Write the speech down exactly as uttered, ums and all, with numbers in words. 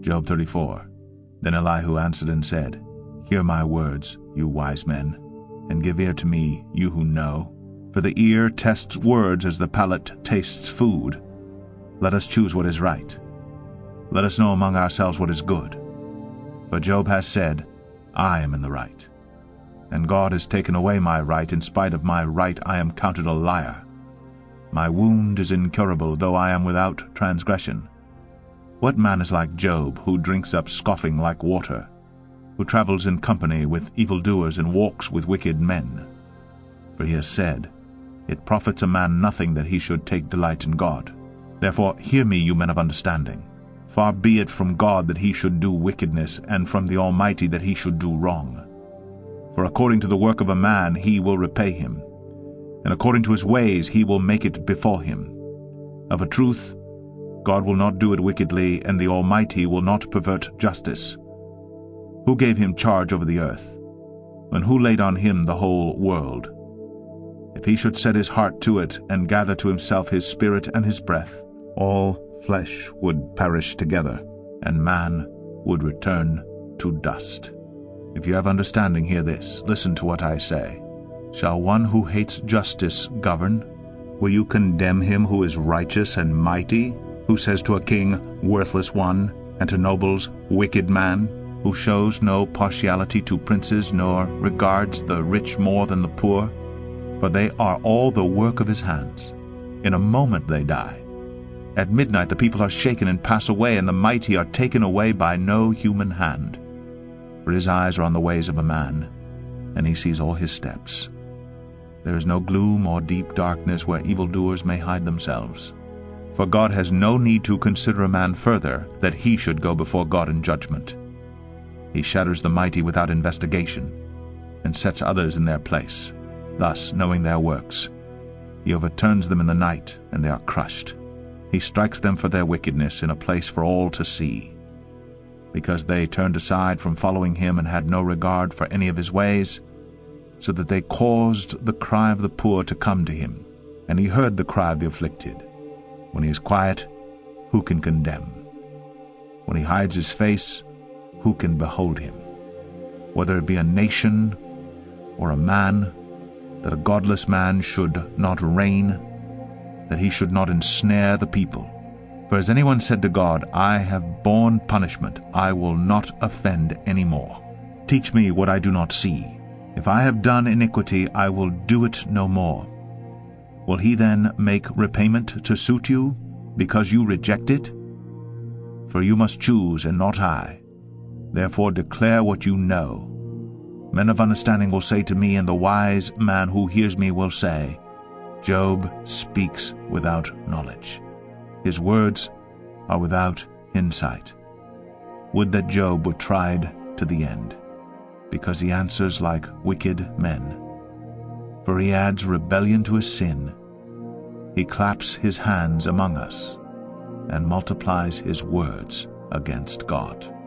Job thirty-four. Then Elihu answered and said, Hear my words, you wise men, and give ear to me, you who know. For the ear tests words as the palate tastes food. Let us choose what is right. Let us know among ourselves what is good. For Job has said, I am in the right. And God has taken away my right. In spite of my right I am counted a liar. My wound is incurable, though I am without transgression. What man is like Job, who drinks up scoffing like water, who travels in company with evildoers and walks with wicked men? For he has said, It profits a man nothing that he should take delight in God. Therefore hear me, you men of understanding. Far be it from God that he should do wickedness, and from the Almighty that he should do wrong. For according to the work of a man he will repay him, and according to his ways he will make it befall him. Of a truth, God will not do it wickedly, and the Almighty will not pervert justice. Who gave him charge over the earth? And who laid on him the whole world? If he should set his heart to it, and gather to himself his spirit and his breath, all flesh would perish together, and man would return to dust. If you have understanding, hear this. Listen to what I say. Shall one who hates justice govern? Will you condemn him who is righteous and mighty, who says to a king, Worthless one, and to nobles, Wicked man, who shows no partiality to princes, nor regards the rich more than the poor? For they are all the work of his hands. In a moment they die. At midnight the people are shaken and pass away, and the mighty are taken away by no human hand. For his eyes are on the ways of a man, and he sees all his steps. There is no gloom or deep darkness where evildoers may hide themselves. For God has no need to consider a man further, that he should go before God in judgment. He shatters the mighty without investigation, and sets others in their place. Thus, knowing their works, he overturns them in the night, and they are crushed. He strikes them for their wickedness in a place for all to see. Because they turned aside from following him and had no regard for any of his ways, so that they caused the cry of the poor to come to him, and he heard the cry of the afflicted. When he is quiet, who can condemn? When he hides his face, who can behold him? Whether it be a nation or a man, that a godless man should not reign, that he should not ensnare the people. For has anyone said to God, I have borne punishment, I will not offend any more. Teach me what I do not see. If I have done iniquity, I will do it no more. Will he then make repayment to suit you, because you reject it? For you must choose, and not I. Therefore declare what you know. Men of understanding will say to me, and the wise man who hears me will say, Job speaks without knowledge. His words are without insight. Would that Job were tried to the end, because he answers like wicked men. For he adds rebellion to his sin. He claps his hands among us, and multiplies his words against God.